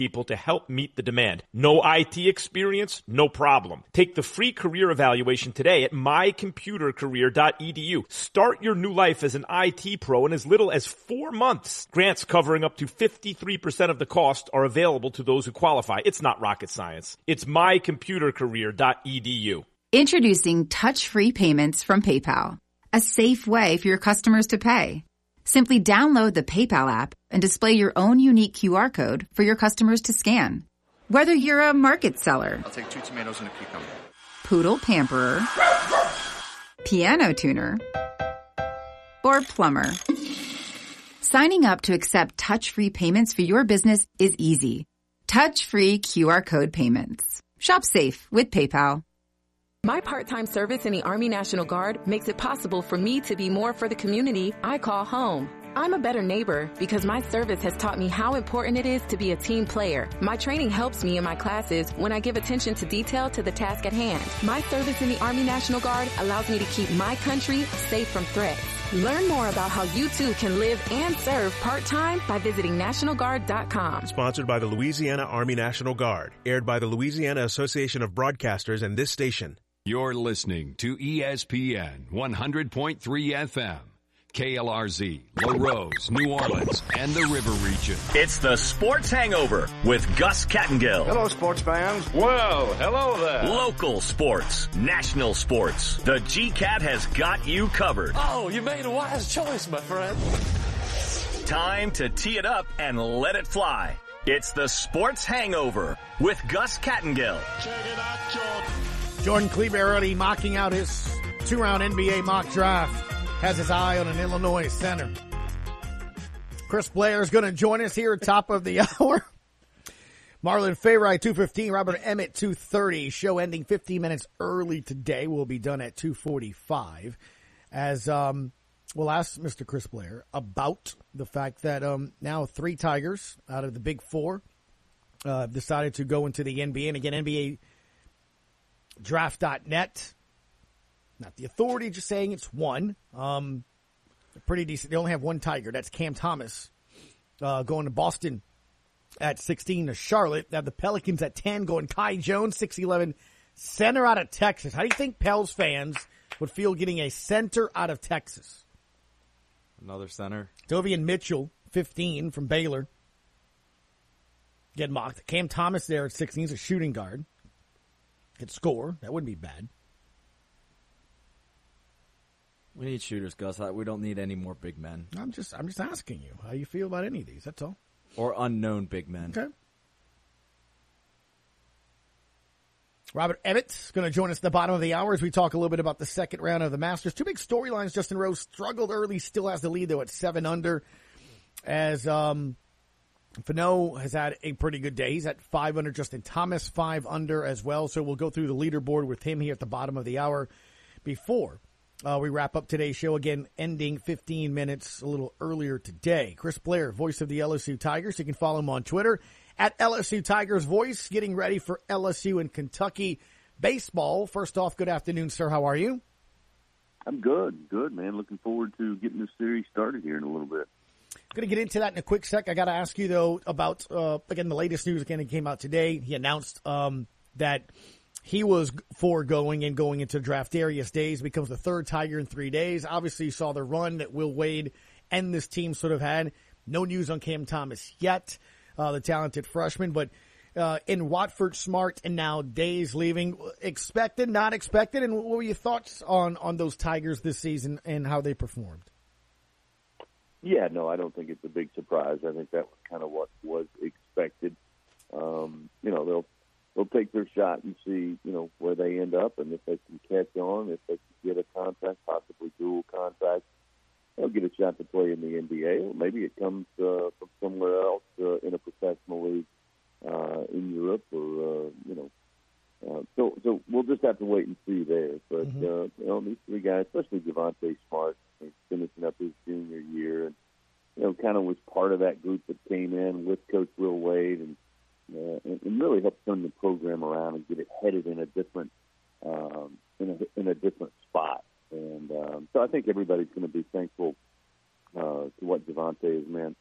people to help meet the demand. No IT experience? No problem. Take the free career evaluation today at mycomputercareer.edu. Start your new life as an IT pro in as little as 4 months. Grants covering up to 53% of the cost are available to those who qualify. It's not rocket science. It's mycomputercareer.edu. Introducing touch-free payments from PayPal, a safe way for your customers to pay. Simply download the PayPal app and display your own unique QR code for your customers to scan. Whether you're a market seller, I'll take 2 tomatoes and a cucumber, poodle pamperer, piano tuner, or plumber, signing up to accept touch-free payments for your business is easy. Touch-free QR code payments. Shop safe with PayPal. My part-time service in the Army National Guard makes it possible for me to be more for the community I call home. I'm a better neighbor because my service has taught me how important it is to be a team player. My training helps me in my classes when I give attention to detail to the task at hand. My service in the Army National Guard allows me to keep my country safe from threats. Learn more about how you too can live and serve part-time by visiting NationalGuard.com. Sponsored by the Louisiana Army National Guard. Aired by the Louisiana Association of Broadcasters and this station. You're listening to ESPN 100.3 FM, KLRZ, Larose, New Orleans, and the River Region. It's the Sports Hangover with Gus Kattengill. Hello, sports fans. Well, hello there. Local sports, national sports. The GCAT has got you covered. Oh, you made a wise choice, my friend. Time to tee it up and let it fly. It's the Sports Hangover with Gus Kattengill. Check it out, Jordan. Jordan Kleber already mocking out his 2-round NBA mock draft. Has his eye on an Illinois center. Chris Blair is going to join us here at top of the hour. Marlon Fairey, 2:15. Robert Emmett, 2:30. Show ending 15 minutes early today. We'll be done at 2:45. As we'll ask Mr. Chris Blair about the fact that now 3 Tigers out of the Big Four decided to go into the NBA. And again, NBA Draft.net, not the authority, just saying it's one. Pretty decent. They only have 1 Tiger. That's Cam Thomas going to Boston at 16 to Charlotte. They have the Pelicans at 10 going Kai Jones, 6'11", center out of Texas. How do you think Pels fans would feel getting a center out of Texas? Another center. Dovian Mitchell, 15 from Baylor. Get mocked. Cam Thomas there at 16 is a shooting guard. Could score. That wouldn't be bad. We need shooters, Gus. We don't need any more big men. I'm just asking you how you feel about any of these. That's all. Or unknown big men. Okay. Robert Emmett going to join us at the bottom of the hour as we talk a little bit about the second round of the Masters. 2 big storylines. Justin Rose struggled early, still has the lead though at 7 under. As Fano has had a pretty good day. He's at 5 under. Justin Thomas 5 under as well. So we'll go through the leaderboard with him here at the bottom of the hour before we wrap up today's show. Again, ending 15 minutes a little earlier today. Chris Blair, voice of the LSU Tigers. You can follow him on Twitter at LSU Tigers Voice. Getting ready for LSU and Kentucky baseball. First off, good afternoon, sir. How are you? I'm good, man. Looking forward to getting this series started here in a little bit. Going to get into that in a quick sec. I got to ask you, though, about, again, the latest news again came out today. He announced that he was foregoing and going into draft Darius Days, becomes the 3rd Tiger in 3 days. Obviously, you saw the run that Will Wade and this team sort of had. No news on Cam Thomas yet, the talented freshman. But in Watford, Smart, and now Days leaving. Expected, not expected? And what were your thoughts on those Tigers this season and how they performed? Yeah, no, I don't think it's a big surprise. I think that was kind of what was expected. They'll take their shot and see, where they end up, and if they can catch on, if they can get a contract, possibly dual contract, they'll get a shot to play in the NBA. Or maybe it comes from somewhere else in a professional league in Europe, or So we'll just have to wait and see there. But these 3 guys, especially Javonte Smart, he's finishing up his junior year, and kind of was part of that group that came in with Coach Will Wade, and really helped turn the program around and get it headed in a different in a different spot. And so I think everybody's going to be thankful to what Javonte has meant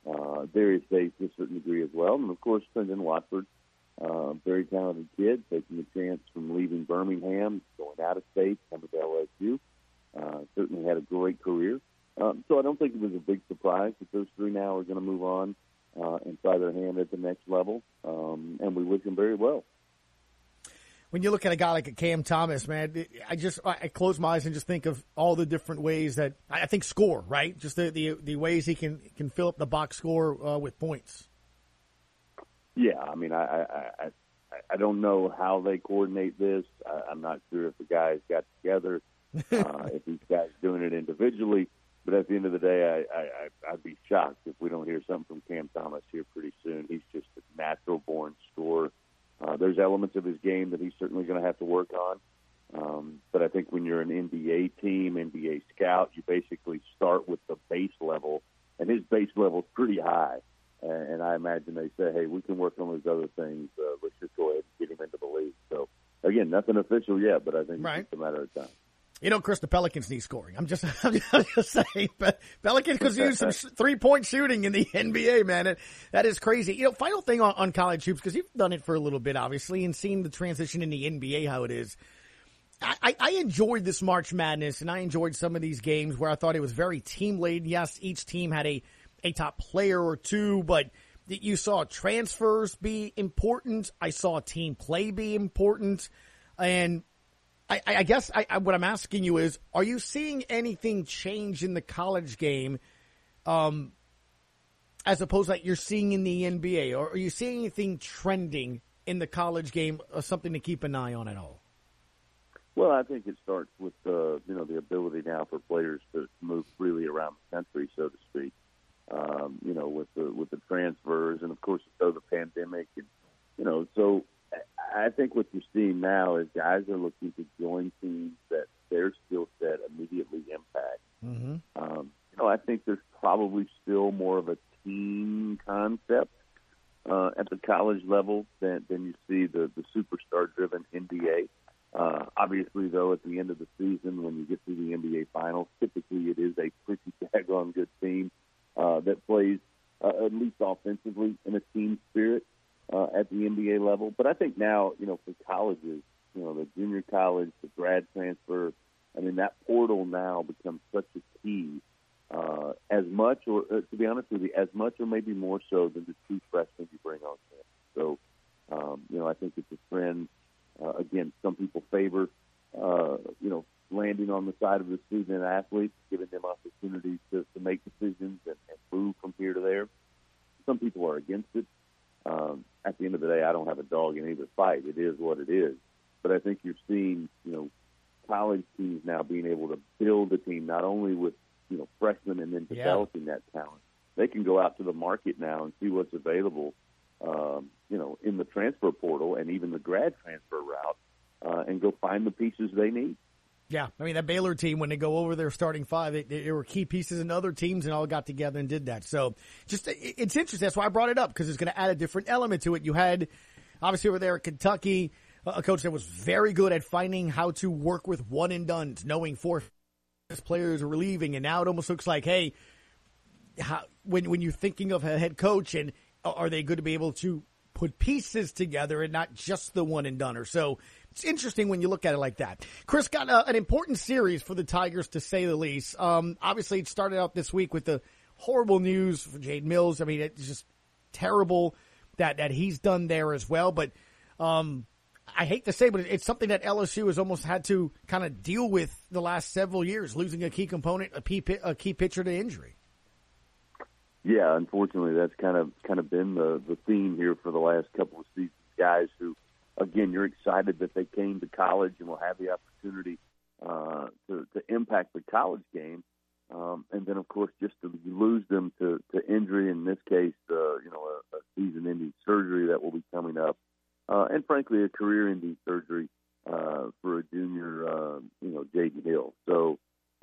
Darius Days to a certain degree as well. And, of course, Trendon Watford, very talented kid, taking a chance from leaving Birmingham, going out of state, coming to LSU. Certainly had a great career. So I don't think it was a big surprise that those three now are going to move on and try their hand at the next level. And we wish them very well. When you look at a guy like a Cam Thomas, man, I close my eyes and just think of all the different ways that I think score, right? Just the ways he can fill up the box score with points. Yeah, I mean, I don't know how they coordinate this. I'm not sure if the guys got together, if these guys doing it individually. But at the end of the day, I'd be shocked if we don't hear something from Cam Thomas here pretty soon. He's just a natural-born scorer. There's elements of his game that he's certainly going to have to work on. But I think when you're an NBA team, NBA scout, you basically start with the base level, and his base level is pretty high. And I imagine they say, hey, we can work on those other things. Let's just go ahead and get him into the league. So, again, nothing official yet, but I think it's just a matter of time. You know, Chris, the Pelicans need scoring. I'm just saying, but Pelicans could use some 3-point shooting in the NBA, man. That is crazy. You know, final thing on college hoops, because you've done it for a little bit, obviously, and seen the transition in the NBA, how it is. I enjoyed this March Madness, and I enjoyed some of these games where I thought it was very team-laden. Yes, each team had a top player or two, but you saw transfers be important. I saw team play be important. And I guess what I'm asking you is, are you seeing anything change in the college game as opposed to that you're seeing in the NBA? Or are you seeing anything trending in the college game, or something to keep an eye on at all? Well, I think it starts with the ability now for players to move freely around the country, so to speak. With the transfers, and of course, the pandemic, and so I think what you're seeing now is guys are looking to join teams that their skill set immediately impacts. Mm-hmm. I think there's probably still more of a team concept at the college level than you see the superstar-driven NBA. Obviously, though, at the end of the season, when you get to the NBA Finals, typically it is a pretty daggone good team that plays at least offensively in a team spirit at the NBA level. But I think now, for colleges, the junior college, the grad transfer, I mean, that portal now becomes such a key as much, or to be honest with you, as much or maybe more so than the true freshmen you bring on campus. So, I think it's a trend. Again, some people favor, landing on the side of the student athlete, giving them opportunities to make decisions and move from here to there. Some people are against it. At the end of the day, I don't have a dog in either fight. It is what it is. But I think you're seeing, college teams now being able to build a team not only with, freshmen and then developing that talent. They can go out to the market now and see what's available, in the transfer portal and even the grad transfer route, and go find the pieces they need. Yeah, I mean, that Baylor team, when they go over their starting five, they were key pieces, and other teams and all got together and did that. So it's interesting. That's why I brought it up, because it's going to add a different element to it. You had, obviously, over there at Kentucky, a coach that was very good at finding how to work with one-and-dones, knowing 4 players were leaving, and now it almost looks like, hey, when you're thinking of a head coach, and are they going to be able to put pieces together and not just the one-and-doner? So it's interesting when you look at it like that. Chris, got an important series for the Tigers, to say the least. Obviously, it started out this week with the horrible news for Jade Mills. I mean, it's just terrible that he's done there as well. But I hate to say, but it's something that LSU has almost had to kind of deal with the last several years, losing a key component, a key pitcher to injury. Yeah, unfortunately, that's kind of been the theme here for the last couple of seasons. Guys who, again, you're excited that they came to college and will have the opportunity to impact the college game, and then of course just to lose them to injury. In this case, a season-ending surgery that will be coming up, and frankly, a career-ending surgery for a junior, Jaden Hill. So.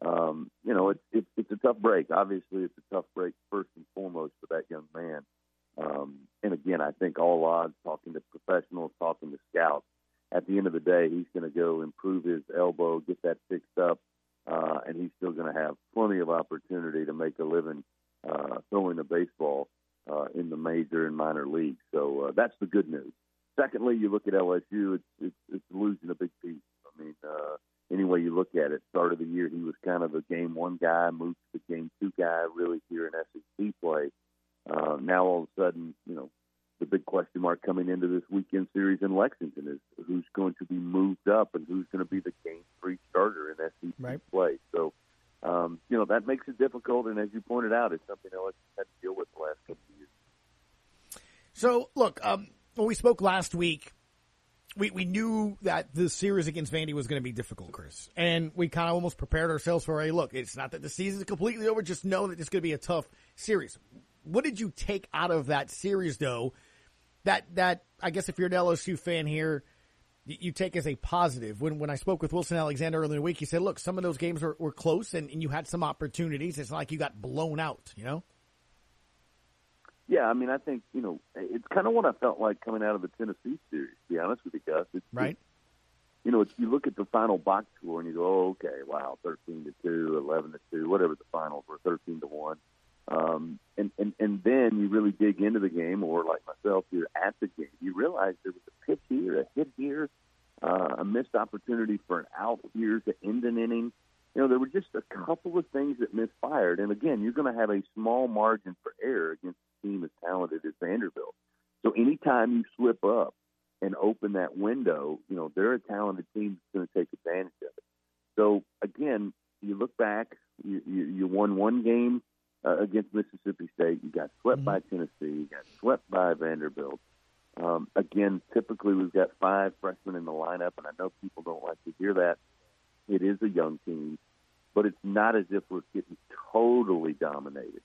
It's a tough break. Obviously, it's a tough break first and foremost for that young man. And again, I think all odds, talking to professionals, talking to scouts, at the end of the day, he's going to go improve his elbow, get that fixed up, and he's still going to have plenty of opportunity to make a living throwing a baseball in the major and minor leagues. So that's the good news. Secondly, you look at LSU, it's losing a big piece. I mean, any way you look at it, start of the year, he was kind of a game one guy, moved to the game two guy really here in SEC play. Now all of a sudden, the big question mark coming into this weekend series in Lexington is who's going to be moved up and who's going to be the game three starter in SEC play. So, that makes it difficult. And as you pointed out, it's something LSU had to deal with the last couple of years. So, look, when we spoke last week, we knew that the series against Vandy was going to be difficult, Chris. And we kind of almost prepared ourselves for, hey, look, it's not that the season's completely over. Just know that it's going to be a tough series. What did you take out of that series, though, that I guess if you're an LSU fan here, you take as a positive? When I spoke with Wilson Alexander earlier in the week, he said, look, some of those games were close and you had some opportunities. It's not like you got blown out, Yeah, I mean, I think, it's kind of what I felt like coming out of the Tennessee series, to be honest with you, Gus. Right. You look at the final box score and you go, oh, okay, wow, 13-2, 11-2, whatever the finals were, 13-1. And then you really dig into the game, or like myself, you're at the game. You realize there was a pitch here, a hit here, a missed opportunity for an out here to end an inning. There were just a couple of things that misfired. And again, you're going to have a small margin for error against a team as talented as Vanderbilt. So anytime you slip up and open that window, they're a talented team that's going to take advantage of it. So again, you look back, you won one game against Mississippi State. You got swept by Tennessee. You got swept by Vanderbilt. Again, typically we've got 5 freshmen in the lineup, and I know people don't like to hear that. It is a young team, but it's not as if we're getting totally dominated.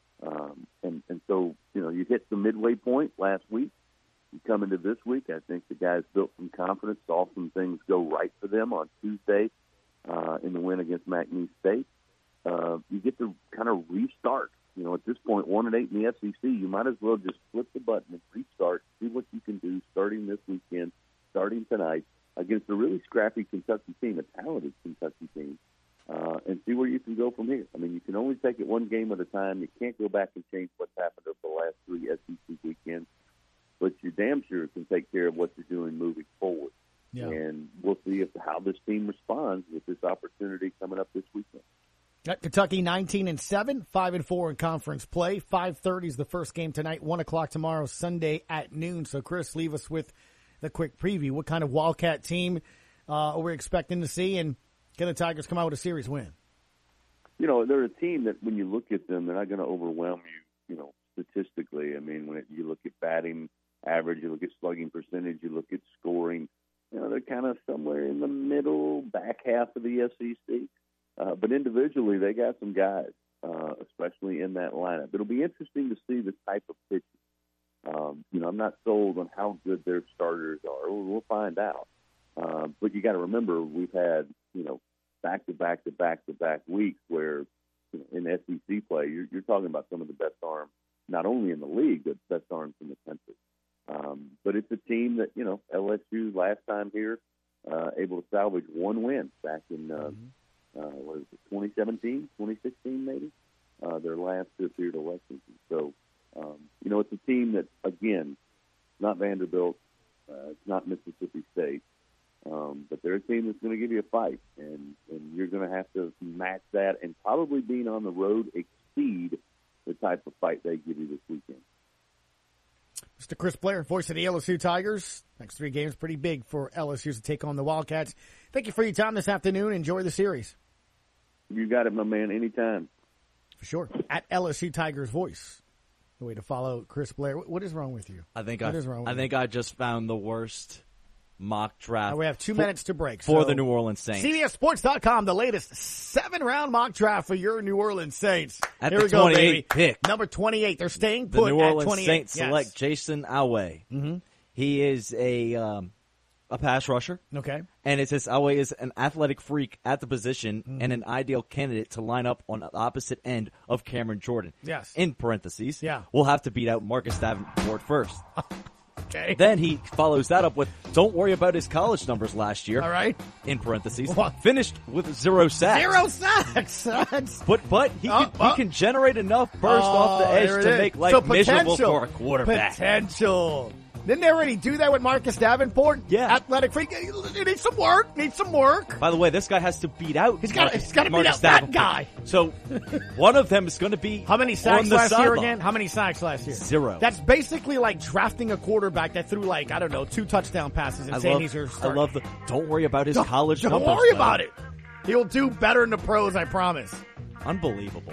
And so, you hit the midway point last week. You come into this week, I think the guys built some confidence, saw some things go right for them on Tuesday in the win against McNeese State. You get to kind of restart. At this point, 1-8 in the SEC, you might as well just flip the button and restart, see what you can do starting this weekend, starting tonight, against a really scrappy Kentucky team, a talented Kentucky team, and see where you can go from here. I mean, you can only take it one game at a time. You can't go back and change what's happened over the last 3 SEC weekends, but you damn sure can take care of what you're doing moving forward. Yeah. And we'll see how this team responds with this opportunity coming up this weekend. Kentucky 19-7, 5-4 in conference play. 5:30 is the first game tonight. 1:00 tomorrow, Sunday at noon. So, Chris, leave us with the quick preview. What kind of Wildcat team are we expecting to see, and can the Tigers come out with a series win? They're a team that when you look at them, they're not going to overwhelm you, statistically. I mean, when you look at batting average, you look at slugging percentage, you look at scoring, they're kind of somewhere in the middle, back half of the SEC. But individually, they got some guys, especially in that lineup. It'll be interesting to see the type of pitching. I'm not sold on how good their starters are. We'll find out. But you got to remember, we've had, back-to-back weeks where in SEC play, you're talking about some of the best arms, not only in the league, but best arms in the country. But it's a team that, LSU last time here, able to salvage one win back in 2017, 2016 maybe, their last trip here to Lexington. So, it's a team that, again, not Vanderbilt, it's not Mississippi State, but they're a team that's going to give you a fight, and you're going to have to match that and probably being on the road exceed the type of fight they give you this weekend. Mr. Chris Blair, voice of the LSU Tigers. Next 3 games pretty big for LSU to take on the Wildcats. Thank you for your time this afternoon. Enjoy the series. You got it, my man, anytime. For sure. At LSU Tigers Voice. The way to follow Chris Blair. What is wrong with you? I think I just found the worst mock draft. We have 2 minutes to break. For the New Orleans Saints. CBSSports.com, the latest 7-round mock draft for your New Orleans Saints. At Here the we go, 28th baby. pick. Number 28. They're staying put the New Orleans at 28. Saints select Jason Awe. Mm-hmm. He is a pass rusher. Okay. And it says Awe is an athletic freak at the position and an ideal candidate to line up on the opposite end of Cameron Jordan. Yes. In parentheses. Yeah. We'll have to beat out Marcus Davenport first. Okay. Then he follows that up with Don't worry about his college numbers last year. All right. In parentheses. What? Finished with 0 sacks. 0 sacks. But he can generate enough burst off the edge to make life miserable for a quarterback. Potential. Didn't they already do that with Marcus Davenport? Yeah. Athletic freak. He needs some work. By the way, this guy has to beat out. He's got to beat out Davenport. that guy. So one of them is going to be How many sacks on the last year sideline. again? How many sacks last year? 0. That's basically like drafting a quarterback that threw 2 touchdown passes and saying he's your starter. I love the. Don't worry about his college numbers. Don't worry about it. He'll do better in the pros, I promise. Unbelievable.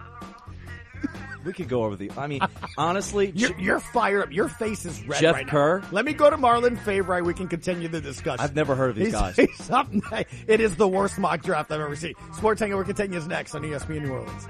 We could go over honestly. You're fired up. Your face is red Jeff right Kerr. now. Let me go to Marlon Favorite. We can continue the discussion. I've never heard of these guys. It is the worst mock draft I've ever seen. Sports Hangover continues next on ESPN New Orleans.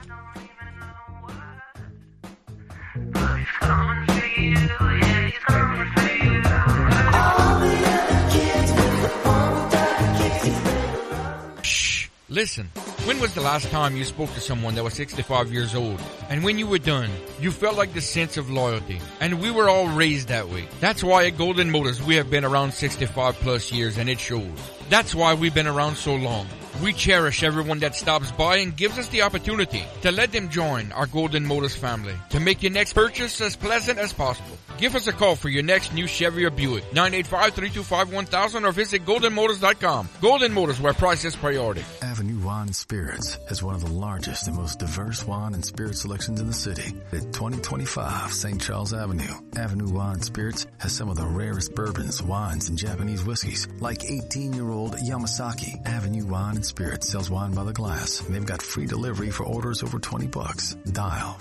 Shh. Listen. When was the last time you spoke to someone that was 65 years old? And when you were done, you felt like the sense of loyalty. And we were all raised that way. That's why at Golden Motors we have been around 65 plus years, and it shows. That's why we've been around so long. We cherish everyone that stops by and gives us the opportunity to let them join our Golden Motors family to make your next purchase as pleasant as possible. Give us a call for your next new Chevy or Buick, 985-325-1000, or visit goldenmotors.com. Golden Motors, where price is priority. Avenue Wine and Spirits has one of the largest and most diverse wine and spirit selections in the city. At 2025 St. Charles Avenue, Avenue Wine and Spirits has some of the rarest bourbons, wines, and Japanese whiskeys, like 18-year-old Yamasaki. Avenue Wine and Spirits sells wine by the glass, and they've got free delivery for orders over $20. Dial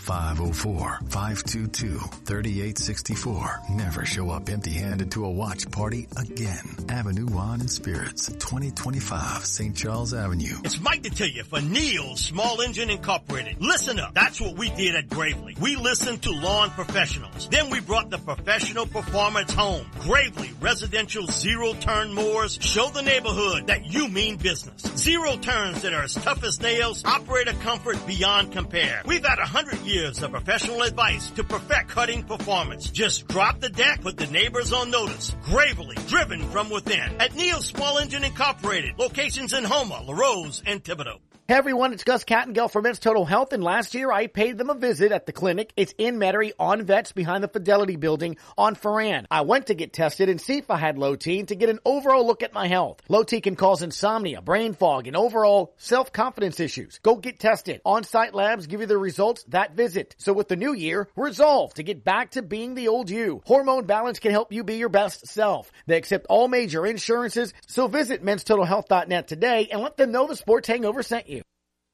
504-522-3864. Never show up empty-handed to a watch party again. Avenue Wine and Spirits, 2025 St. Charles Avenue. It's Mike to tell you for Neil's Small Engine Incorporated. Listen up. That's what we did at Gravely. We listened to lawn professionals. Then we brought the professional performance home. Gravely residential zero-turn mowers show the neighborhood that you mean business. Zero turns that are as tough as nails, operator comfort beyond compare. We've had 100 years of professional advice to perfect cutting performance. Just drop the deck, put the neighbors on notice. Gravely, driven from within. At Neil's Small Engine Incorporated, locations in Houma, LaRose, and Thibodaux. Hey everyone, it's Gus Kattengell from Men's Total Health, and last year I paid them a visit at the clinic. It's in Metairie on Vets behind the Fidelity Building on Ferran. I went to get tested and see if I had low T to get an overall look at my health. Low T can cause insomnia, brain fog, and overall self-confidence issues. Go get tested. On-site labs give you the results that visit. So with the new year, resolve to get back to being the old you. Hormone Balance can help you be your best self. They accept all major insurances, so visit menstotalhealth.net today and let them know the Sports Hangover sent you.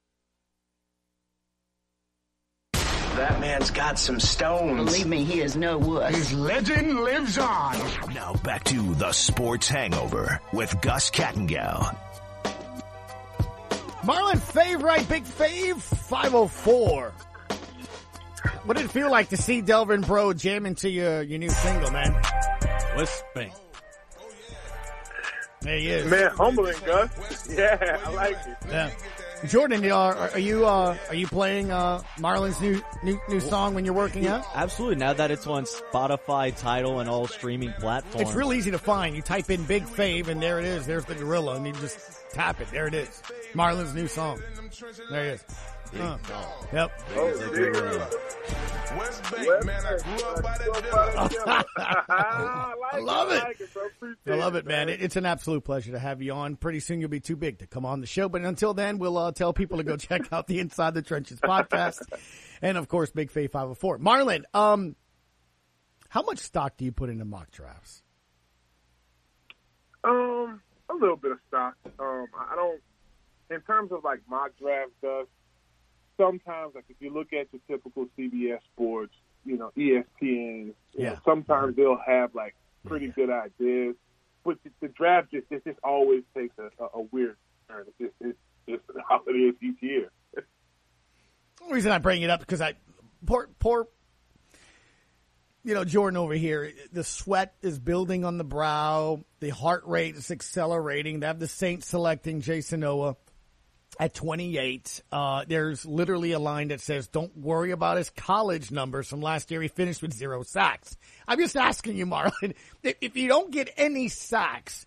That man's got some stones. Believe me, he is no wuss. His legend lives on. Now back to the Sports Hangover with Gus Kattengell. Marlon Favorite, Big Fave, 504. What did it feel like to see Delvin Breaux jam into your new single, man? Lisping. There he is. Man, humbling, Gus. Yeah, I like it. Yeah. Jordan, are you playing Marlon's new song when you're working out? Absolutely. Now that it's on Spotify, Tidal, and all streaming platforms, it's real easy to find. You type in Big Fave, and there it is. There's the gorilla, and you just tap it. There it is. Marlon's new song. There he is. Yep. I love it. I love it, man. It's an absolute pleasure to have you on. Pretty soon you'll be too big to come on the show, but until then, we'll tell people to go check out the Inside the Trenches podcast, and of course, Big Faye 504. Marlon, how much stock do you put into mock drafts? A little bit of stock. I don't. In terms of like mock drafts, sometimes, like if you look at your typical CBS Sports, ESPN, sometimes they'll have like pretty good ideas, but the draft just always takes a weird turn. It's just how it is each year. The reason I bring it up because poor Jordan over here, the sweat is building on the brow, the heart rate is accelerating. They have the Saints selecting Jason Owa. at 28. There's literally a line that says, don't worry about his college numbers from last year. He finished with 0 sacks. I'm just asking you, Marlon, if you don't get any sacks,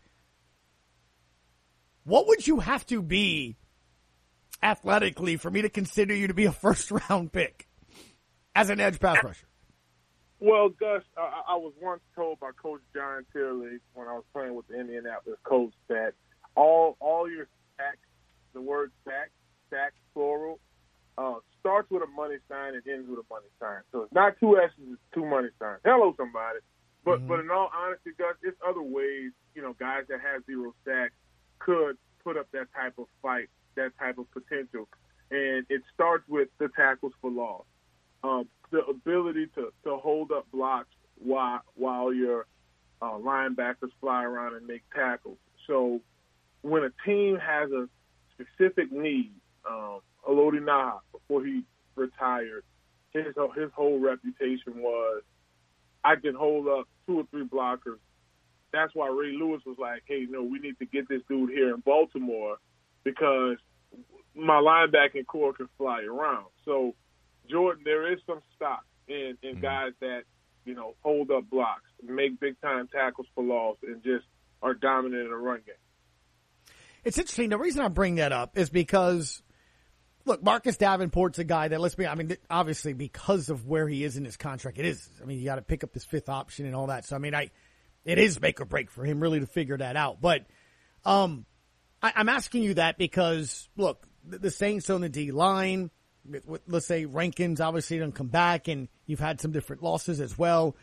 what would you have to be athletically for me to consider you to be a first-round pick as an edge pass rusher? Well, Gus, I was once told by Coach John Tierley when I was playing with the Indianapolis Colts that all your sacks, the word sack plural, starts with a money sign and ends with a money sign. So it's not 2 S's, it's 2 money signs. Hello, somebody. But in all honesty, Gus, it's other ways, guys that have 0 sacks could put up that type of fight, that type of potential. And it starts with the tackles for loss. The ability to hold up blocks while your linebackers fly around and make tackles. So when a team has a specific need, Elodie Naha, before he retired, his whole reputation was, I can hold up 2 or 3 blockers. That's why Ray Lewis was like, hey, we need to get this dude here in Baltimore because my linebacking core can fly around. So, Jordan, there is some stock in guys that, hold up blocks, make big-time tackles for loss, and just are dominant in the run game. It's interesting. The reason I bring that up is because, look, Marcus Davenport's a guy that, obviously because of where he is in his contract, it is. You got to pick up his 5th option and all that. So, it is make or break for him really to figure that out. But I'm asking you that because, look, the Saints on the D-line, let's say Rankins obviously didn't come back, and you've had some different losses as well.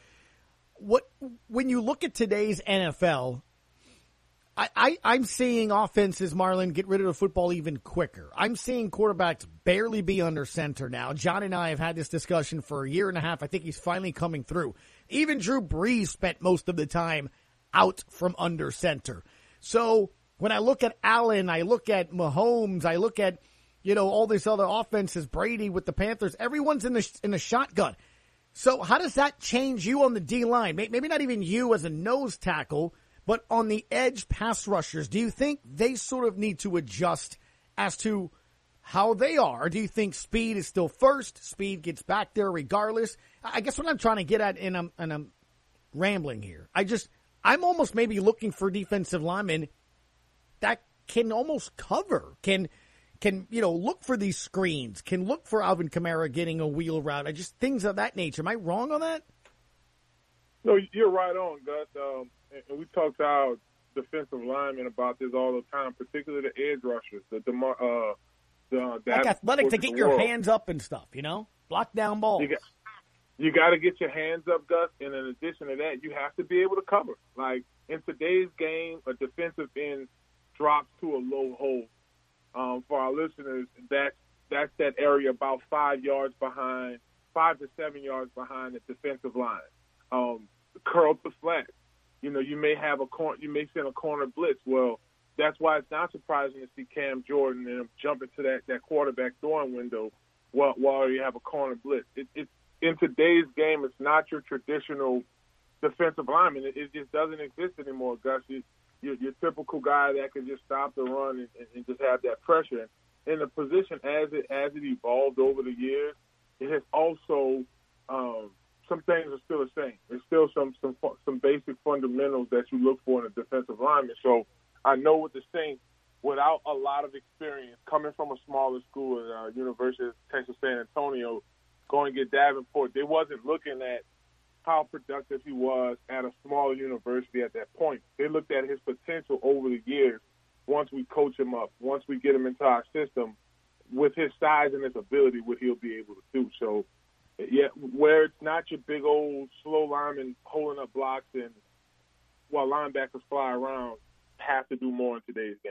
When you look at today's NFL, I'm seeing offenses, Marlon, get rid of the football even quicker. I'm seeing quarterbacks barely be under center now. John and I have had this discussion for a year and a half. I think he's finally coming through. Even Drew Brees spent most of the time out from under center. So when I look at Allen, I look at Mahomes, I look at all these other offenses, Brady with the Panthers, everyone's in the shotgun. So how does that change you on the D-line? Maybe not even you as a nose tackle, but on the edge pass rushers. Do you think they sort of need to adjust as to how they are? Or do you think speed is still first? Speed gets back there regardless? I guess what I'm trying to get at, and I'm rambling here, I'm almost maybe looking for defensive linemen that can almost cover, can look for these screens, can look for Alvin Kamara getting a wheel route, things of that nature. Am I wrong on that? No, you're right on, Gus. And we talk to our defensive linemen about this all the time, particularly the edge rushers, like athletic to get your hands up and stuff, block down balls. You got to get your hands up, Gus, and in addition to that, you have to be able to cover. Like in today's game, a defensive end drops to a low hole. For our listeners, that's that area about 5 yards behind, 5 to 7 yards behind the defensive line. Curl to flat. You may have you may send a corner blitz. Well, that's why it's not surprising to see Cam Jordan and him jump into that quarterback throwing window while you have a corner blitz. It's in today's game, it's not your traditional defensive lineman. It just doesn't exist anymore, Gus. Your typical guy that can just stop the run and just have that pressure. And the position, as it evolved over the years, it has also some things are still the same. There's still some basic fundamentals that you look for in a defensive lineman. So I know with the Saints, without a lot of experience, coming from a smaller school at University of Texas San Antonio, going to get Davenport, they wasn't looking at how productive he was at a smaller university at that point. They looked at his potential over the years. Once we coach him up, once we get him into our system, with his size and his ability, what he'll be able to do. So, yeah, where it's not your big old slow lineman holding up blocks and while linebackers fly around, have to do more in today's game.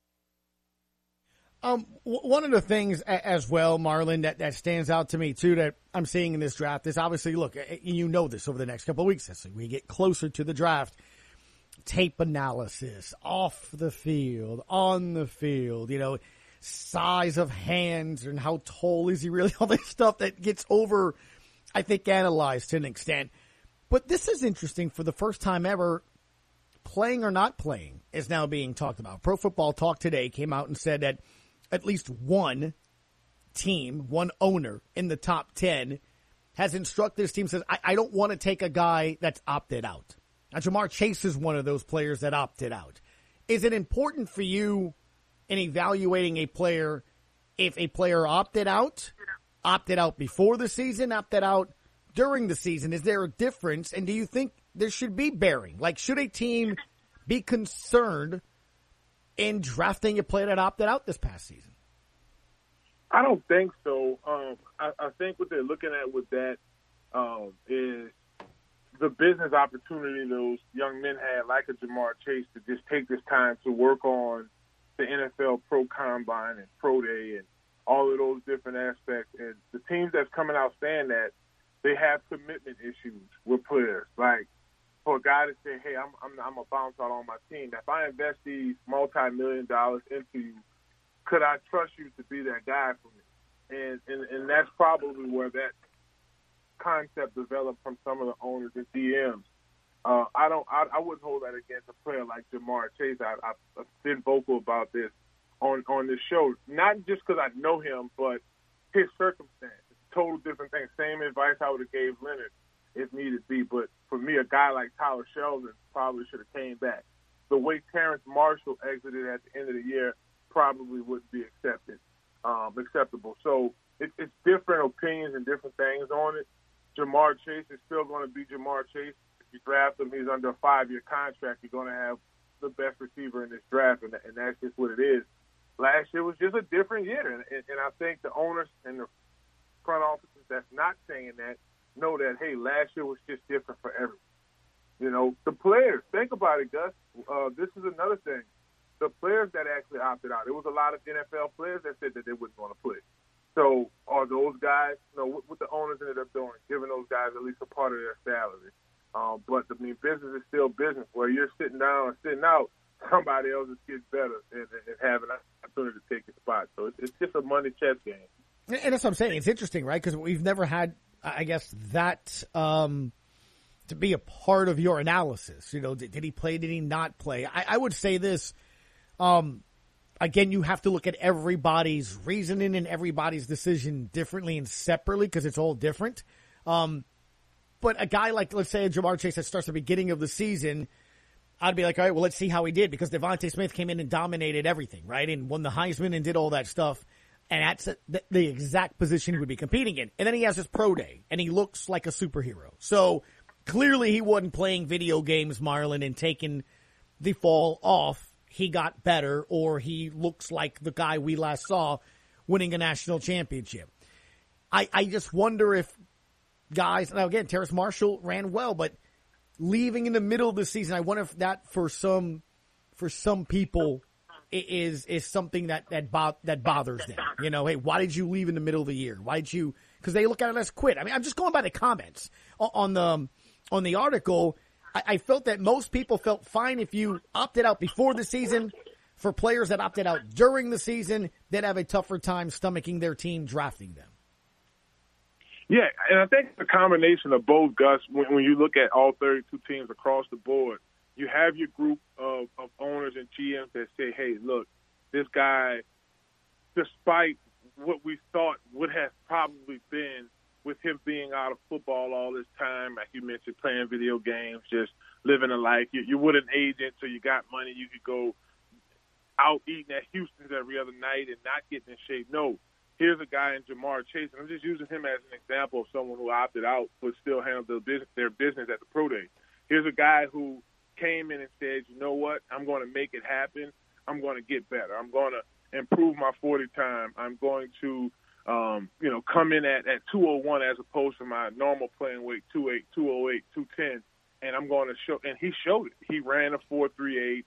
One of the things as well, Marlon, that stands out to me too, that I'm seeing in this draft is obviously, look, this over the next couple of weeks as we get closer to the draft, tape analysis, off the field, on the field, size of hands and how tall is he really, all this stuff that gets over, I think, analyzed to an extent. But this is interesting. For the first time ever, playing or not playing is now being talked about. Pro Football Talk today came out and said that at least one team, one owner in the top 10 has instructed his team, says, I don't want to take a guy that's opted out. Now, Ja'Marr Chase is one of those players that opted out. Is it important for you in evaluating a player if a player opted out before the season, opted out during the season? Is there a difference? And do you think there should be bearing? Like, should a team be concerned in drafting a player that opted out this past season? I don't think so. I think what they're looking at with that is the business opportunity those young men had, like a Ja'Marr Chase, to just take this time to work on the NFL Pro Combine and Pro Day and all of those different aspects. And the teams that's coming out saying that, they have commitment issues with players. Like, for a guy to say, hey, I'm a bounce out on my team. If I invest these multi-million dollars into you, could I trust you to be that guy for me? And that's probably where that concept developed from some of the owners and DMs. I wouldn't hold that against a player like Ja'Marr Chase. I've been vocal about this on this show, not just because I know him, but his circumstance. Total different thing. Same advice I would have gave Leonard if needed be. But for me, a guy like Tyler Sheldon probably should have came back. The way Terrence Marshall exited at the end of the year probably wouldn't be acceptable. So it's different opinions and different things on it. Ja'Marr Chase is still going to be Ja'Marr Chase. If you draft him, he's under a 5-year contract. You're going to have the best receiver in this draft, and that's just what it is. Last year was just a different year, and I think the owners and the front offices that's not saying that know that, hey, last year was just different for everyone. You know, the players, think about it, Gus. This is another thing. The players that actually opted out, there was a lot of NFL players that said that they wouldn't want to play. So are those guys, you know, what the owners ended up doing, giving those guys at least a part of their salary. But, I mean, business is still business. Where you're sitting down and sitting out, somebody else gets better and having an opportunity to take a spot. So it's just a money chess game. And that's what I'm saying. It's interesting, right? Because we've never had, I guess, that to be a part of your analysis. You know, did he play? Did he not play? I would say this. Again, you have to look at everybody's reasoning and everybody's decision differently and separately because it's all different. But a guy like, let's say, Ja'Marr Chase that starts the beginning of the season, I'd be like, all right, well, let's see how he did because Devontae Smith came in and dominated everything, right? And won the Heisman and did all that stuff. And that's the exact position he would be competing in. And then he has his pro day, and he looks like a superhero. So clearly he wasn't playing video games, Marlon, and taking the fall off. He got better, or he looks like the guy we last saw winning a national championship. I just wonder if guys, now again, Terrace Marshall ran well, but leaving in the middle of the season, I wonder if that for some people is something that bothers them. You know, hey, why did you leave in the middle of the year? Why did you? Because they look at it as quit. I mean, I'm just going by the comments on the article. I felt that most people felt fine if you opted out before the season. For players that opted out during the season, they'd have a tougher time stomaching their team drafting them. Yeah, and I think the combination of both, Gus, when you look at all 32 teams across the board, you have your group of owners and GMs that say, hey, look, this guy, despite what we thought would have probably been with him being out of football all this time, like you mentioned, playing video games, just living a life. You were an agent, so you got money. You could go out eating at Houston's every other night and not getting in shape. No, here's a guy in Ja'Marr Chase, and I'm just using him as an example of someone who opted out but still handled their business at the pro day. Here's a guy who came in and said, you know what, I'm going to make it happen. I'm going to get better. I'm going to improve my 40 time. I'm going to come in at 201 as opposed to my normal playing weight, 208, 208, 210, and I'm going to show. And he showed it. He ran a 4.38.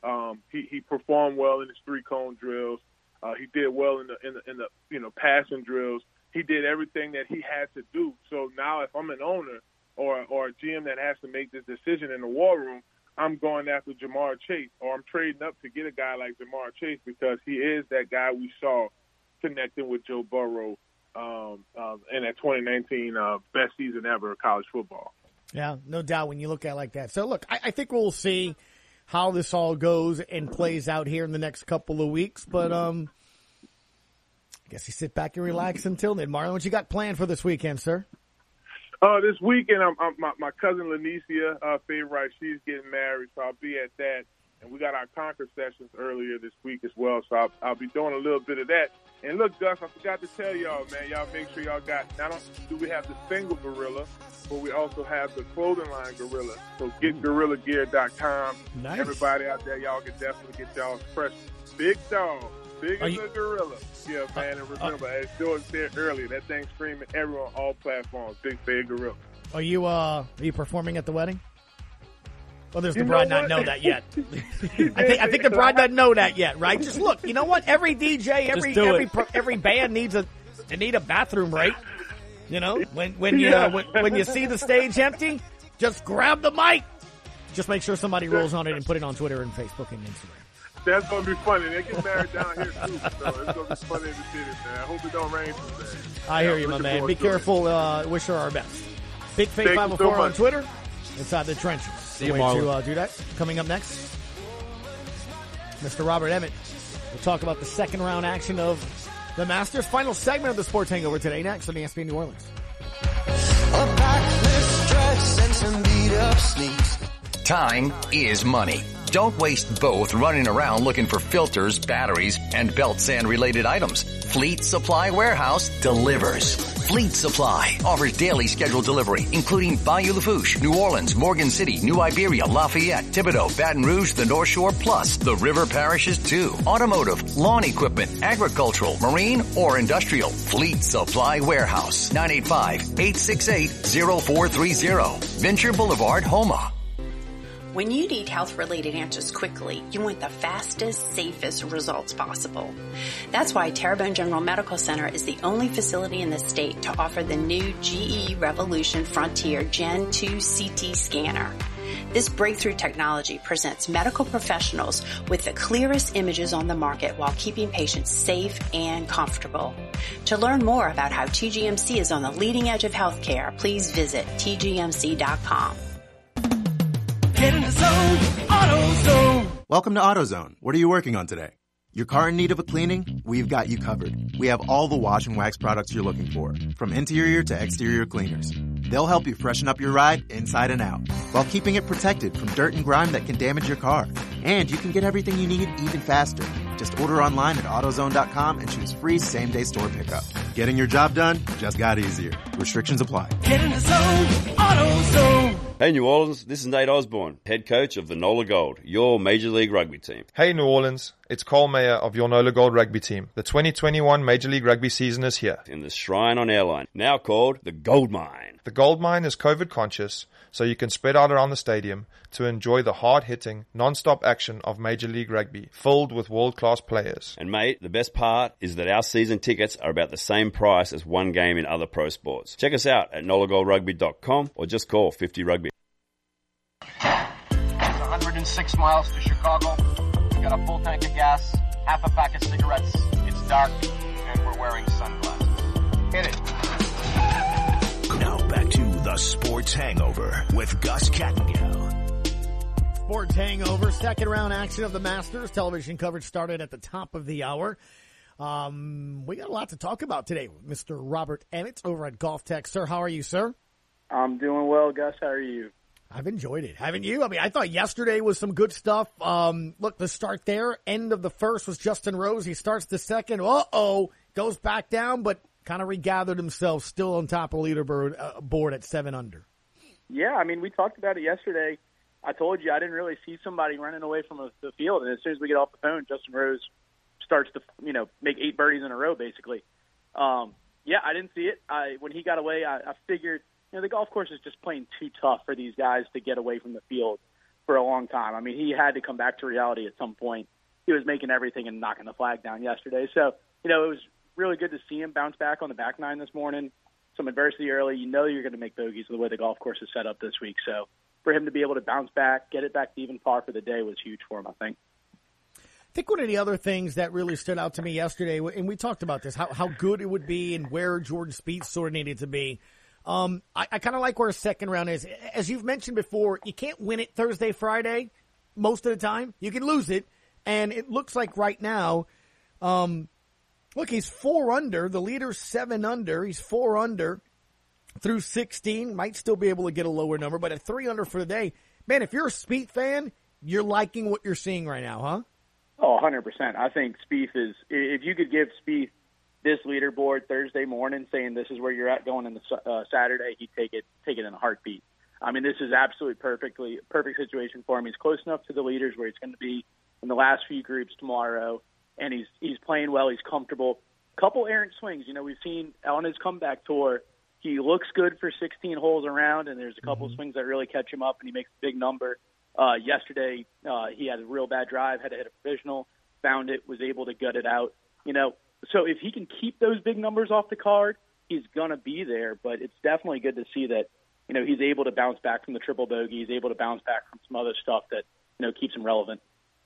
He performed well in his 3-cone drills. He did well in the passing drills. He did everything that he had to do. So now, if I'm an owner or a GM that has to make this decision in the war room, I'm going after Ja'Marr Chase, or I'm trading up to get a guy like Ja'Marr Chase because he is that guy we saw connecting with Joe Burrow in that 2019 best season ever of college football. Yeah, no doubt when you look at it like that. So, look, I think we'll see how this all goes and plays out here in the next couple of weeks. But I guess you sit back and relax until then. Marlon, what you got planned for this weekend, sir? This weekend, my cousin Lanicia, favorite, she's getting married, so I'll be at that. And we got our Conquer sessions earlier this week as well, so I'll be doing a little bit of that. And look, Gus, I forgot to tell y'all, man, y'all make sure y'all got, not only do we have the single Gorilla, but we also have the clothing line Gorilla. So get GorillaGear.com. Nice. Everybody out there, y'all can definitely get y'all's fresh big dog, big as a gorilla. Yeah, man, and remember, as Jordan said earlier, that thing's streaming everywhere on all platforms. Big Fed Gorilla. Are you performing at the wedding? Well, does the bride not know that yet? I think the bride doesn't know that yet, right? Just look, you know what? Every DJ, every band needs a bathroom break. You know, when you see the stage empty, just grab the mic. Just make sure somebody rolls on it and put it on Twitter and Facebook and Instagram. That's gonna be funny. They get married down here too, so it's gonna be funny in the city, man. I hope it don't rain too bad. I hear you, my man. Be careful. Wish her our best. Big Faith 504 on Twitter. Inside the Trenches. See you, Marlon. To do that. Coming up next, Mr. Robert Emmett. We'll talk about the second round action of the Masters. Final segment of the Sports Hangover today. Next on ESPN New Orleans. A backless dress and some beat-up sneaks. Time is money. Don't waste both running around looking for filters, batteries, and belt sand-related items. Fleet Supply Warehouse delivers. Fleet Supply offers daily scheduled delivery, including Bayou Lafourche, New Orleans, Morgan City, New Iberia, Lafayette, Thibodeau, Baton Rouge, the North Shore, plus the river parishes too. Automotive, lawn equipment, agricultural, marine, or industrial. Fleet Supply Warehouse, 985-868-0430. Venture Boulevard, Houma. When you need health-related answers quickly, you want the fastest, safest results possible. That's why Terrebonne General Medical Center is the only facility in the state to offer the new GE Revolution Frontier Gen 2 CT scanner. This breakthrough technology presents medical professionals with the clearest images on the market while keeping patients safe and comfortable. To learn more about how TGMC is on the leading edge of healthcare, please visit tgmc.com. Get in the zone, AutoZone. Welcome to AutoZone. What are you working on today? Your car in need of a cleaning? We've got you covered. We have all the wash and wax products you're looking for, from interior to exterior cleaners. They'll help you freshen up your ride inside and out, while keeping it protected from dirt and grime that can damage your car. And you can get everything you need even faster. Just order online at AutoZone.com and choose free same-day store pickup. Getting your job done just got easier. Restrictions apply. Get in the zone, AutoZone. Hey New Orleans, this is Nate Osborne, head coach of the NOLA Gold, your Major League Rugby team. Hey New Orleans, it's Cole Mayer of your NOLA Gold rugby team. The 2021 Major League Rugby season is here. In the Shrine on Airline, now called the Gold Mine. The Gold Mine is COVID conscious, so you can spread out around the stadium to enjoy the hard-hitting, non-stop action of Major League Rugby, filled with world-class players. And mate, the best part is that our season tickets are about the same price as one game in other pro sports. Check us out at nolagoldrugby.com or just call 50 Rugby. 106 miles to Chicago. We got a full tank of gas, half a pack of cigarettes. It's dark, and we're wearing sunglasses. Hit it. Now back to the Sports Hangover with Gus Kattengell. Sports Hangover, second round action of the Masters. Television coverage started at the top of the hour. We got a lot to talk about today with Mr. Robert Emmett over at Golf Tech. Sir, how are you, sir? I'm doing well, Gus. How are you? I've enjoyed it. Haven't you? I mean, I thought yesterday was some good stuff. Look, the start there, end of the first was Justin Rose. He starts the second. Goes back down, but kind of regathered himself, still on top of the leaderboard board at 7 under. Yeah, I mean, we talked about it yesterday. I told you I didn't really see somebody running away from the field, and as soon as we get off the phone, Justin Rose starts to, make 8 birdies in a row, basically. Yeah, I didn't see it. When he got away, I figured, the golf course is just playing too tough for these guys to get away from the field for a long time. I mean, he had to come back to reality at some point. He was making everything and knocking the flag down yesterday. So, it was really good to see him bounce back on the back nine this morning. Some adversity early. You're going to make bogeys the way the golf course is set up this week. So for him to be able to bounce back, get it back to even par for the day was huge for him, I think. I think one of the other things that really stood out to me yesterday, and we talked about this, how good it would be and where Jordan Spieth sort of needed to be. I kind of like where a second round is. As you've mentioned before, you can't win it Thursday, Friday most of the time. You can lose it. And it looks like right now, Look, he's 4 under. The leader's 7 under. He's 4 under through 16. Might still be able to get a lower number, but at 3 under for the day. Man, if you're a Spieth fan, you're liking what you're seeing right now, huh? Oh, 100%. I think Spieth is, if you could give Spieth this leaderboard Thursday morning saying this is where you're at going into Saturday, he'd take it in a heartbeat. I mean, this is absolutely perfect situation for him. He's close enough to the leaders where he's going to be in the last few groups tomorrow, and he's playing well. He's comfortable. Couple errant swings. We've seen on his comeback tour, he looks good for 16 holes around, and there's a couple swings that really catch him up, and he makes a big number. Yesterday, he had a real bad drive, had to hit a provisional, found it, was able to gut it out. So if he can keep those big numbers off the card, he's going to be there. But it's definitely good to see that, he's able to bounce back from the triple bogey. He's able to bounce back from some other stuff that, keeps him relevant.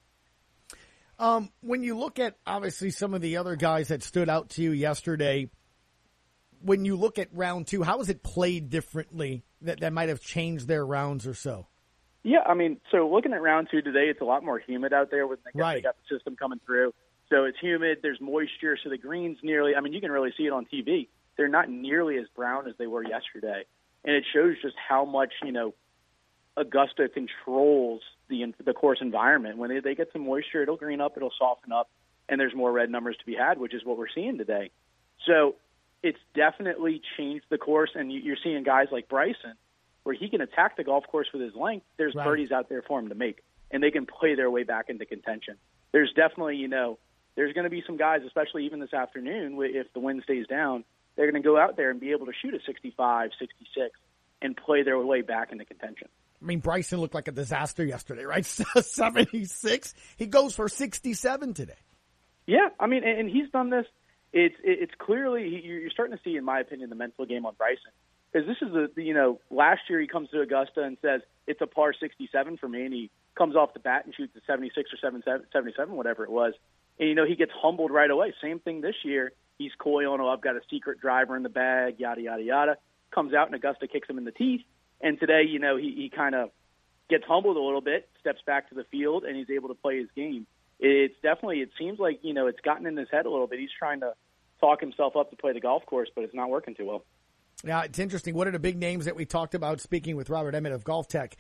When you look at, obviously, some of the other guys that stood out to you yesterday, when you look at round 2, how was it played differently that might have changed their rounds or so? Yeah, I mean, so looking at round 2 today, it's a lot more humid out there when they got the system coming through. So it's humid, there's moisture, so the greens you can really see it on TV. They're not nearly as brown as they were yesterday. And it shows just how much, Augusta controls the course environment. When they get some moisture, it'll green up, it'll soften up, and there's more red numbers to be had, which is what we're seeing today. So it's definitely changed the course, and you're seeing guys like Bryson, where he can attack the golf course with his length. There's birdies out there for him to make, and they can play their way back into contention. There's definitely, there's going to be some guys, especially even this afternoon, if the wind stays down, they're going to go out there and be able to shoot a 65, 66, and play their way back into contention. I mean, Bryson looked like a disaster yesterday, right? 76. He goes for 67 today. Yeah, I mean, and he's done this. It's clearly, you're starting to see, in my opinion, the mental game on Bryson. Because this is last year he comes to Augusta and says, it's a par 67 for me, and he comes off the bat and shoots a 76 or 77, whatever it was. And, he gets humbled right away. Same thing this year. He's coy on, I've got a secret driver in the bag, yada, yada, yada. Comes out and Augusta kicks him in the teeth. And today, he kind of gets humbled a little bit, steps back to the field, and he's able to play his game. It seems like, it's gotten in his head a little bit. He's trying to talk himself up to play the golf course, but it's not working too well. Yeah, it's interesting. One of the big names that we talked about speaking with Robert Emmett of Golf Tech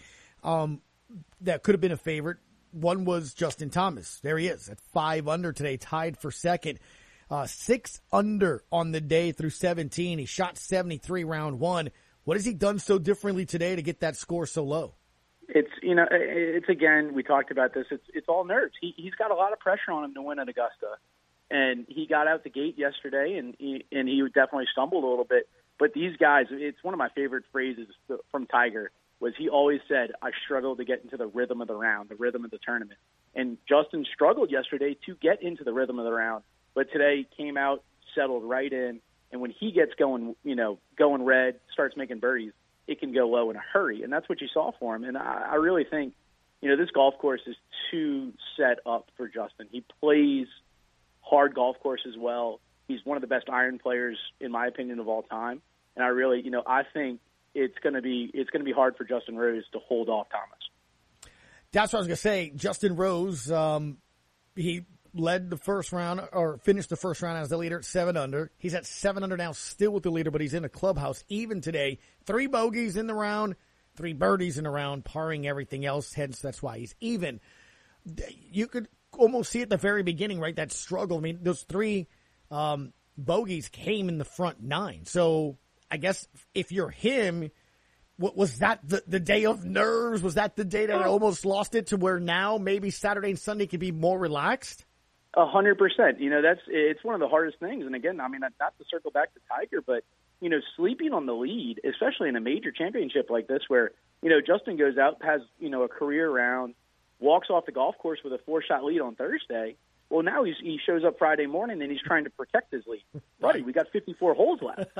that could have been a favorite, one was Justin Thomas. There he is at 5 under today, tied for second. 6 under on the day through 17. He shot 73 round 1. What has he done so differently today to get that score so low? It's again, we talked about this. It's all nerves. He's got a lot of pressure on him to win at Augusta, and he got out the gate yesterday, and he definitely stumbled a little bit. But these guys, it's one of my favorite phrases from Tiger, was he always said, I struggled to get into the rhythm of the round, the rhythm of the tournament. And Justin struggled yesterday to get into the rhythm of the round, but today came out, settled right in, and when he gets going, going red, starts making birdies, it can go low in a hurry, and that's what you saw for him. And I really think, this golf course is too set up for Justin. He plays hard golf courses well. He's one of the best iron players, in my opinion, of all time. And I really, I think it's going to be hard for Justin Rose to hold off Thomas. That's what I was going to say. Justin Rose, he led the first round, or finished the first round as the leader at 7 under. He's at 7 under now, still with the leader, but he's in the clubhouse even today. 3 bogeys in the round, 3 birdies in the round, parring everything else. Hence, that's why he's even. You could almost see at the very beginning, right, that struggle. I mean, those 3 bogeys came in the front 9. So I guess if you're him, was that the day of nerves? Was that the day that I almost lost it to where now maybe Saturday and Sunday could be more relaxed? 100%. It's one of the hardest things. And again, I mean, not to circle back to Tiger, but, sleeping on the lead, especially in a major championship like this where, Justin goes out, has, a career round, walks off the golf course with a 4-shot lead on Thursday. Well, now he shows up Friday morning and he's trying to protect his lead. Buddy, we got 54 holes left.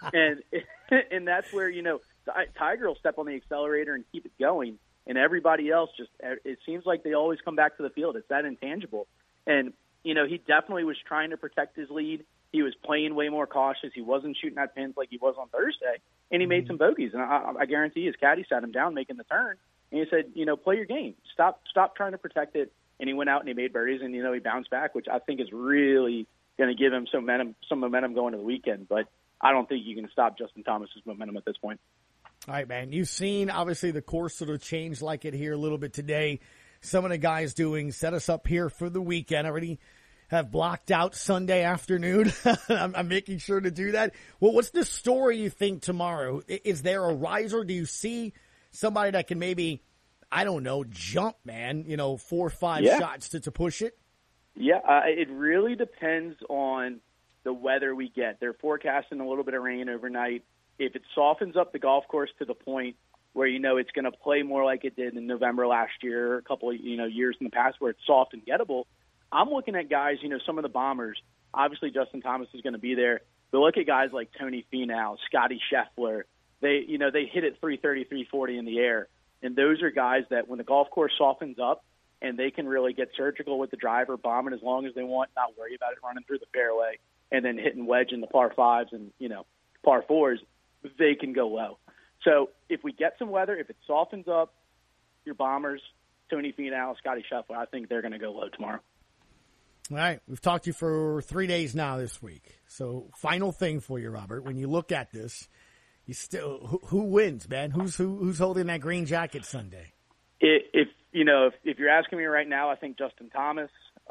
and that's where, Tiger will step on the accelerator and keep it going. And everybody else it seems like they always come back to the field. It's that intangible. And, he definitely was trying to protect his lead. He was playing way more cautious. He wasn't shooting at pins like he was on Thursday. And he made some bogeys. And I guarantee his caddy sat him down making the turn. And he said, play your game. Stop trying to protect it. And he went out and he made birdies and, he bounced back, which I think is really, going to give him some momentum going to the weekend. But I don't think you can stop Justin Thomas's momentum at this point. All right, man. You've seen, obviously, the course sort of change like it here a little bit today. Some of the guys doing set us up here for the weekend. I already have blocked out Sunday afternoon. I'm making sure to do that. Well, what's the story you think tomorrow? Is there a riser? Do you see somebody that can maybe, I don't know, jump, man, 4 or 5 shots to push it? Yeah, it really depends on the weather we get. They're forecasting a little bit of rain overnight. If it softens up the golf course to the point where, it's going to play more like it did in November last year, a couple of, years in the past where it's soft and gettable, I'm looking at guys, some of the bombers. Obviously, Justin Thomas is going to be there. But look at guys like Tony Finau, Scotty Scheffler. They hit it 330, 340 in the air. And those are guys that when the golf course softens up and they can really get surgical with the driver, bombing as long as they want, not worry about it running through the fairway, and then hitting wedge in the par fives and, par fours, they can go low. So if we get some weather, if it softens up, your bombers, Tony Finau, Scotty Scheffler, I think they're going to go low tomorrow. All right. We've talked to you for 3 days now this week. So final thing for you, Robert, when you look at this, you still, who wins, man? Who's holding that green jacket Sunday? If you're asking me right now, I think Justin Thomas.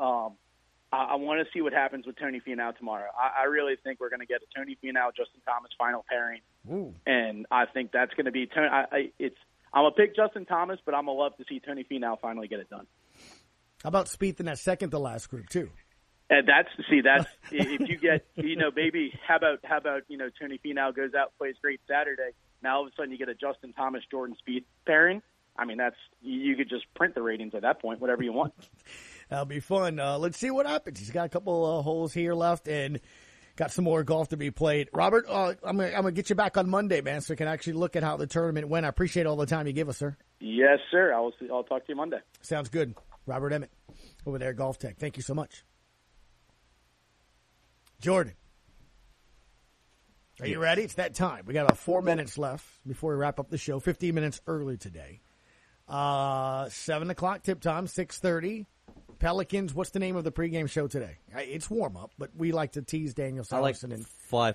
I want to see what happens with Tony Finau tomorrow. I really think we're going to get a Tony Finau, Justin Thomas final pairing. Ooh. And I think that's going to be Tony. I'm going to pick Justin Thomas, but I'm going to love to see Tony Finau finally get it done. How about Spieth in that second to last group too? And that's if you get, maybe how about Tony Finau goes out and plays great Saturday. Now all of a sudden you get a Justin Thomas, Jordan Spieth pairing. I mean, you could just print the ratings at that point, whatever you want. That'll be fun. Let's see what happens. He's got a couple holes here left and got some more golf to be played. Robert, I'm gonna get you back on Monday, man, so we can actually look at how the tournament went. I appreciate all the time you give us, sir. Yes, sir. I'll talk to you Monday. Sounds good. Robert Emmett over there, Golf Tech. Thank you so much. Jordan, are you ready? It's that time. We got about 4 minutes left before we wrap up the show. 15 minutes early today. 7 o'clock tip time, 6:30. Pelicans, what's the name of the pregame show today? It's warm up, but we like to tease Daniel Sallerson. I like